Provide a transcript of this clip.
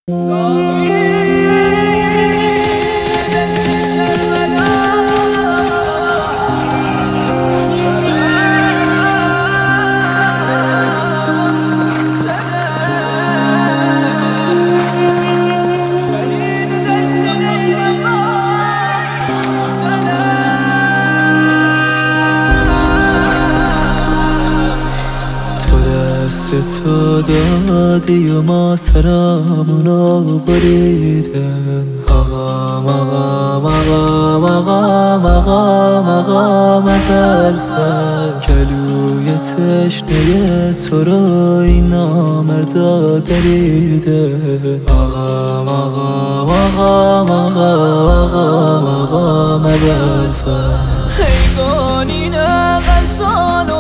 تو دادی و ما سرامونو بریدن. مقام مقام مقام مقام مقام مقام ابوالفضل، گلوی تشنه تو رو این نامردا دریدن. مقام مقام مقام مقام مقام ابوالفضل، حیوانی نه غلطان